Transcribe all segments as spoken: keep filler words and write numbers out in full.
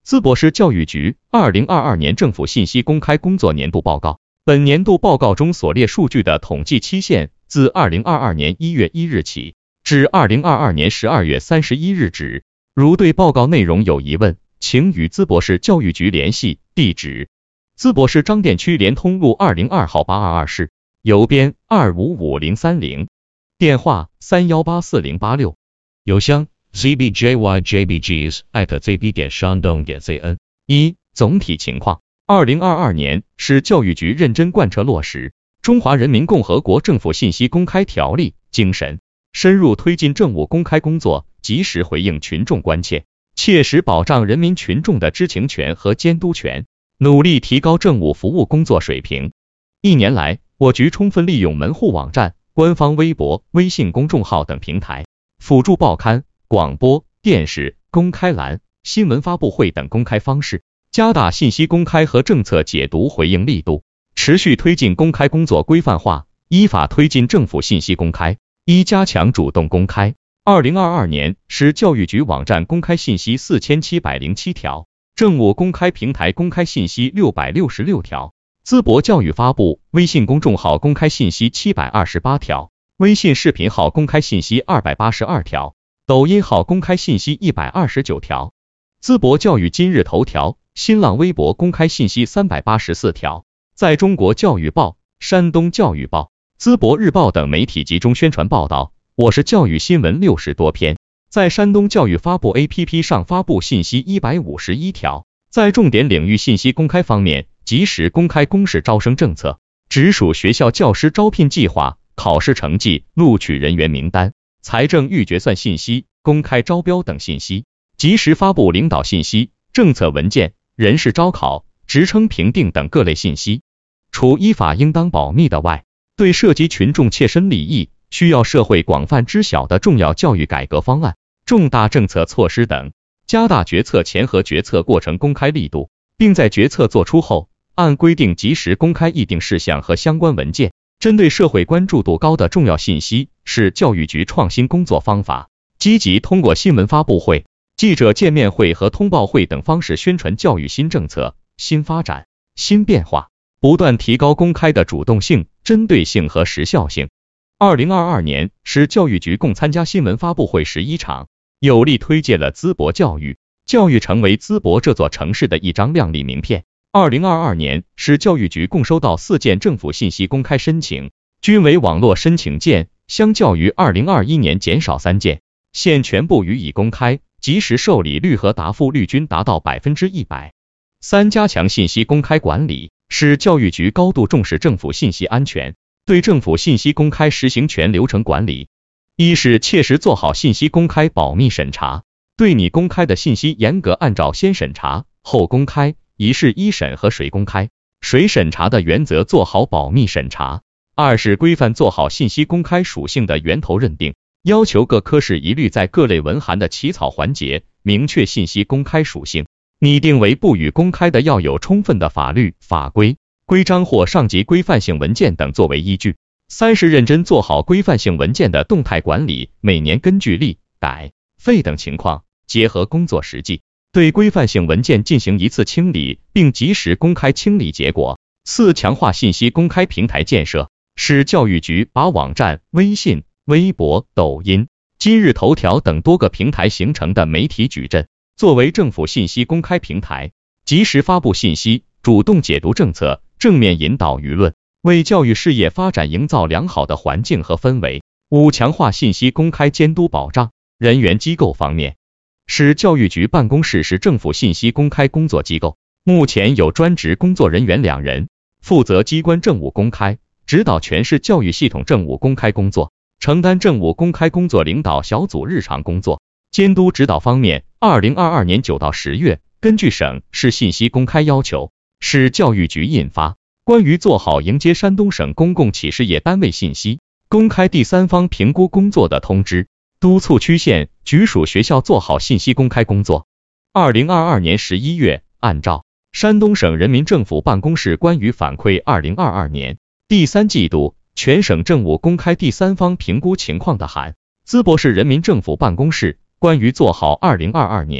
淄博市教育局二零二二年政府信息公开工作年度报告。本年度报告中所列数据的统计期限自二零二二年一月一日起至二零二二年十二月三十一日止。如对报告内容有疑问，请与淄博市教育局联系。地址：淄博市张店区联通路二零二号八二二室，邮编二五五零三零，电话三一八四零八六，邮箱 z b j y j b g s at z b 点山东点 c n。一、总体情况。二零二二年市教育局认真贯彻落实《中华人民共和国政府信息公开条例》精神，深入推进政务公开工作，及时回应群众关切，切实保障人民群众的知情权和监督权，努力提高政务服务工作水平。一年来，我局充分利用门户网站、官方微博、微信公众号等平台，辅助报刊、广播电视、公开栏、新闻发布会等公开方式，加大信息公开和政策解读回应力度，持续推进公开工作规范化，依法推进政府信息公开。一、加强主动公开。二零二二年，市教育局网站公开信息四千七百零七条，政务公开平台公开信息六百六十六条，淄博教育发布微信公众号公开信息七百二十八条，微信视频号公开信息二百八十二条，抖音号公开信息一百二十九条。淄博教育今日头条、新浪微博公开信息三百八十四条，在中国教育报、山东教育报、淄博日报等媒体集中宣传报道，我市教育新闻六十多篇，在山东教育发布 A P P 上发布信息一百五十一条。在重点领域信息公开方面，及时公开公示招生政策、直属学校教师招聘计划、考试成绩、录取人员名单、财政预决算信息、公开招标等信息，及时发布领导信息、政策文件、人事招考、职称评定等各类信息。除依法应当保密的外，对涉及群众切身利益、需要社会广泛知晓的重要教育改革方案、重大政策措施等，加大决策前和决策过程公开力度，并在决策作出后，按规定及时公开议定事项和相关文件。针对社会关注度高的重要信息，是教育局创新工作方法，积极通过新闻发布会、记者见面会和通报会等方式宣传教育新政策、新发展、新变化，不断提高公开的主动性、针对性和时效性。二零二二年，市教育局共参加新闻发布会十一场，有力推介了淄博教育，教育成为淄博这座城市的一张亮丽名片。二零二二年，市教育局共收到四件政府信息公开申请，均为网络申请件，相较于二零二一年减少三件，现全部予以公开，及时受理率和答复率均达到百分之一百。三、加强信息公开管理。市教育局高度重视政府信息安全，对政府信息公开实行全流程管理。一是切实做好信息公开保密审查，对你公开的信息严格按照先审查后公开、一事一审和谁公开谁审查的原则做好保密审查。二是规范做好信息公开属性的源头认定，要求各科室一律在各类文函的起草环节明确信息公开属性，拟定为不予公开的要有充分的法律、法规、规章或上级规范性文件等作为依据。三是认真做好规范性文件的动态管理，每年根据利、改、废等情况，结合工作实际，对规范性文件进行一次清理，并及时公开清理结果。四、强化信息公开平台建设。市教育局把网站、微信、微博、抖音、今日头条等多个平台形成的媒体矩阵，作为政府信息公开平台，及时发布信息，主动解读政策，正面引导舆论，为教育事业发展营造良好的环境和氛围。五、强化信息公开监督保障。人员机构方面，市教育局办公室是政府信息公开工作机构，目前有专职工作人员两人，负责机关政务公开，指导全市教育系统政务公开工作，承担政务公开工作领导小组日常工作。监督指导方面，二零二二年九到十月，根据省市信息公开要求，市教育局印发《关于做好迎接山东省公共企事业单位信息公开第三方评估工作的通知》，督促区县、局属学校做好信息公开工作。二零二二年十一月，按照山东省人民政府办公室关于反馈二零二二年第三季度全省政务公开第三方评估情况的函，淄博市人民政府办公室关于做好二零二二年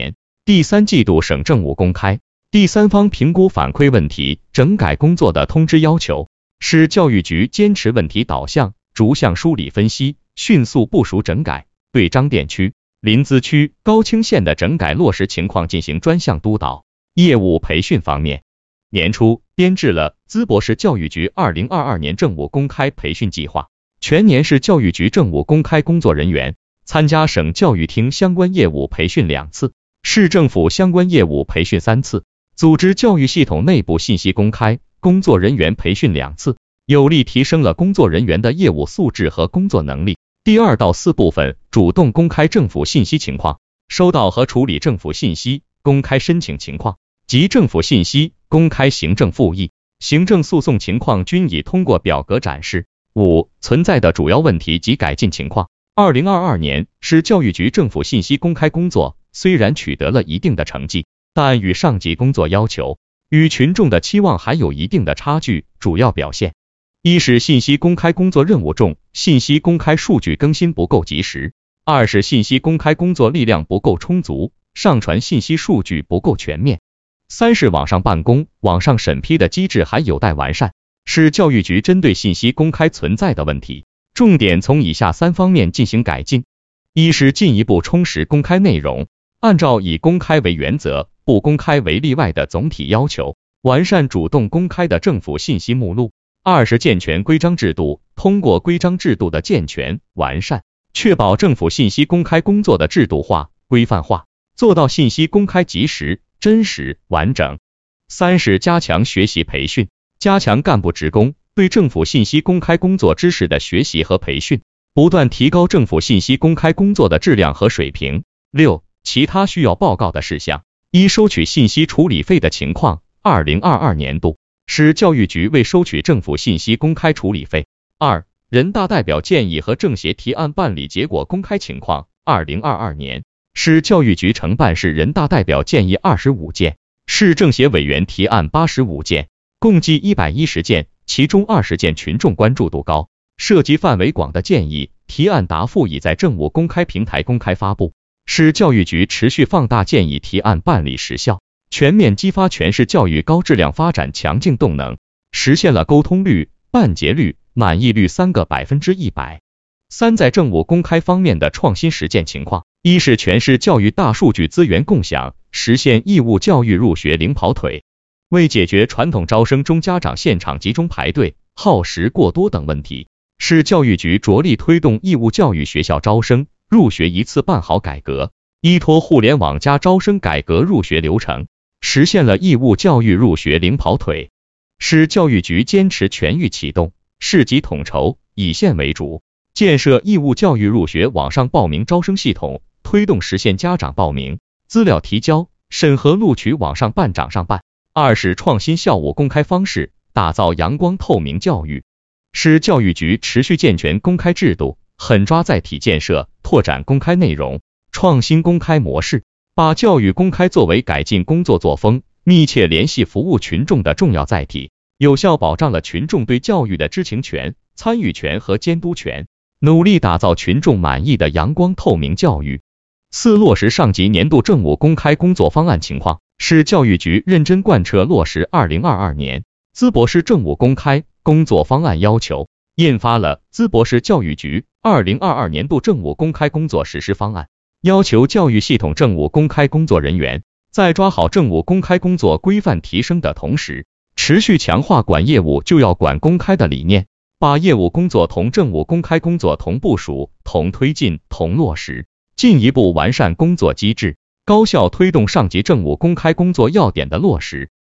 第三季度省政务公开第三方评估反馈问题整改工作的通知要求，市教育局坚持问题导向，逐项梳理分析，迅速部署整改，对张店区、临淄区、高清县的整改落实情况进行专项督导。业务培训方面，年初编制了淄博市教育局二零二二年政务公开培训计划，全年市教育局政务公开工作人员参加省教育厅相关业务培训两次，市政府相关业务培训三次，组织教育系统内部信息公开工作人员培训两次，有力提升了工作人员的业务素质和工作能力。第二到四部分主动公开政府信息情况，收到和处理政府信息公开申请情况及政府信息公开行政复议、行政诉讼情况均已通过表格展示。五、存在的主要问题及改进情况。二零二二年，市教育局政府信息公开工作虽然取得了一定的成绩，但与上级工作要求、与群众的期望还有一定的差距。主要表现：一是信息公开工作任务重，信息公开数据更新不够及时；二是信息公开工作力量不够充足，上传信息数据不够全面；三是网上办公、网上审批的机制还有待完善。市教育局针对信息公开存在的问题，重点从以下三方面进行改进：一是进一步充实公开内容，按照以公开为原则、不公开为例外的总体要求，完善主动公开的政府信息目录；二是健全规章制度，通过规章制度的健全完善，确保政府信息公开工作的制度化、规范化，做到信息公开及时、真实、完整。三是加强学习培训，加强干部职工对政府信息公开工作知识的学习和培训，不断提高政府信息公开工作的质量和水平。六、其他需要报告的事项。一、收取信息处理费的情况。二零二二年度，市教育局未收取政府信息公开处理费。二、人大代表建议和政协提案办理结果公开情况。二零二二年，市教育局承办市人大代表建议二十五件，市政协委员提案八十五件，共计一百一十件，其中二十件群众关注度高、涉及范围广的建议提案答复已在政务公开平台公开发布。市教育局持续放大建议提案办理时效，全面激发全市教育高质量发展强劲动能，实现了沟通率、办结率、满意率三个百分之一百。三、在政务公开方面的创新实践情况。一是全市教育大数据资源共享，实现义务教育入学零跑腿。为解决传统招生中家长现场集中排队、耗时过多等问题，市教育局着力推动义务教育学校招生入学一次办好改革，依托互联网加招生改革入学流程，实现了义务教育入学零跑腿。市教育局坚持全域启动、市级统筹、以县为主，建设义务教育入学网上报名招生系统，推动实现家长报名、资料提交、审核录取网上办掌上办。二是创新校务公开方式，打造阳光透明教育。市教育局持续健全公开制度，狠抓载体建设，拓展公开内容，创新公开模式，把教育公开作为改进工作作风、密切联系服务群众的重要载体，有效保障了群众对教育的知情权、参与权和监督权，努力打造群众满意的阳光透明教育。四、落实上级年度政务公开工作方案情况。市教育局认真贯彻落实二零二二年淄博市政务公开工作方案要求，印发了淄博市教育局二零二二年度政务公开工作实施方案，要求教育系统政务公开工作人员在抓好政务公开工作规范提升的同时，持续强化管业务就要管公开的理念，把业务工作同政务公开工作同部署、同推进、同落实，进一步完善工作机制，高效推动上级政务公开工作要点的落实。